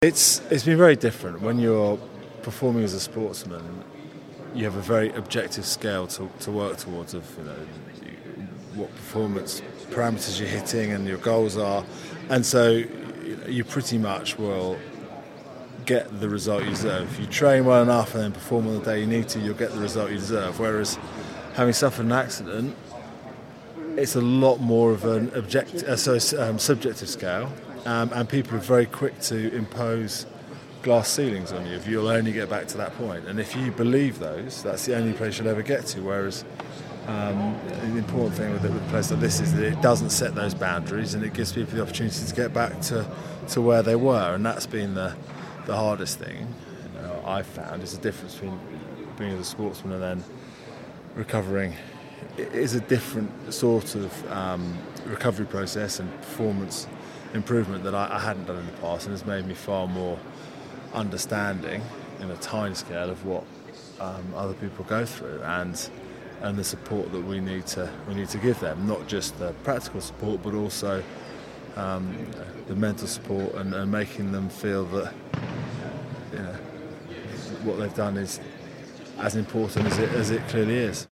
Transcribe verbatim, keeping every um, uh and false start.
It's it's been very different when you're performing as a sportsman. You have a very objective scale to, to work towards of you know what performance parameters you're hitting and your goals are, and so you pretty much will get the result you deserve. If you train well enough and then perform on the day you need to, you'll get the result you deserve. Whereas having suffered an accident, it's a lot more of an object, uh, so um, subjective scale, um, and people are very quick to impose glass ceilings on you if you'll only get back to that point. And if you believe those, that's the only place you'll ever get to. Whereas um, the important thing with, it, with a place like this is that it doesn't set those boundaries and it gives people the opportunity to get back to, to where they were. And that's been the, the hardest thing you know, I've found is the difference between being as a sportsman and then recovering. It is a different sort of um, recovery process and performance improvement that I, I hadn't done in the past, and has made me far more understanding in a time scale of what um, other people go through and and the support that we need to we need to give them, not just the practical support but also um, the mental support and, and making them feel that you know what they've done is as important as it as it clearly is.